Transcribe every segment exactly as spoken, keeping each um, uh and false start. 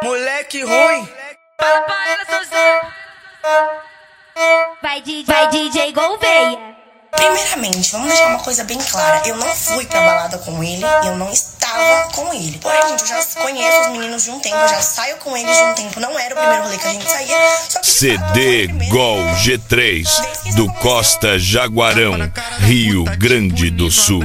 Moleque ruim. Fala pra ela, seu Zé. Vai, D J, vai D J Gouveia. Primeiramente, vamos deixar uma coisa bem clara. Eu não fui pra balada com ele, eu não estava com ele. Porém, gente, eu já conheço os meninos de um tempo, eu já saio com eles de um tempo. Não era o primeiro rolê que a gente saía. Só que C D Gol G três do Costa Jaguarão, Rio Grande do Sul.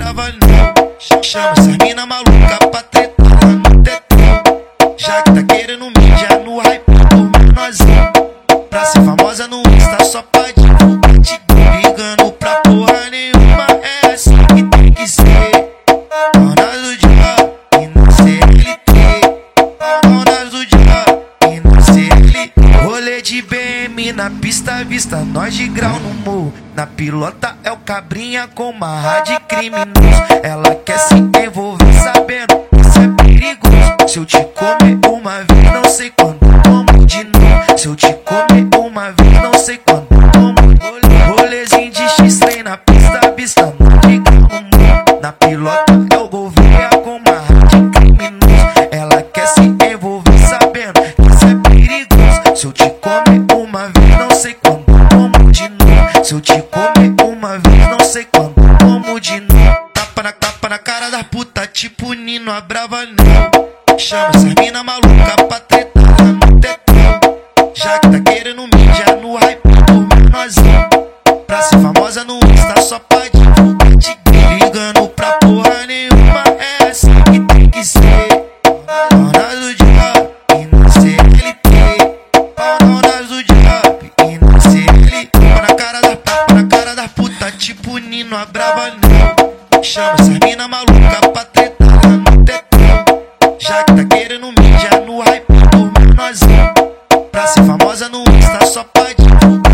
Chama essa mina maluca pra tretar no tetão. Já que tá querendo mídia no hype do menorzinho. Pra ser famosa no Insta só pra divulgar, te ligando pra porra nenhuma. É assim que tem que ser. Dona do dia e não C L T. Dona do dia e não C L T. Rolê de B M na pista, vista nós de grau no morro. Na pilota é o cabrinha com marra de criminoso. Ela quer se envolver sabendo que isso é perigoso. Se eu te comer uma vez, não sei quando como de novo. Se eu te comer uma vez, não sei quando como. Rolezinho de X-Trem na pista, vista no de grau no morro. Na pilota é o Gouveia com marra de criminoso. Ela quer se envolver sabendo que isso é perigoso. Se eu te comer uma vez, não sei quando como de novo. Se eu te comer uma vez, não sei quando como de novo. Tapa na, tapa na cara da puta, tipo Nino a Brava não. Chama essa mina maluca pra tretar no tetão. Já que tá querendo mídia no hype do menorzinho. Pra ser famosa no Insta só pra divulgar, te ligando pra porra nenhuma. É assim que tem que ser. Dona do dia e não C L T. Dona do dia e não C L T. Tapa na cara da tapa na cara da puta, tipo Nino a Brava não. Chama essa mina maluca pra tretar no tetão. Já que tá querendo mídia no hype do menorzinho. Pra ser famosa no Insta só pra divulgar.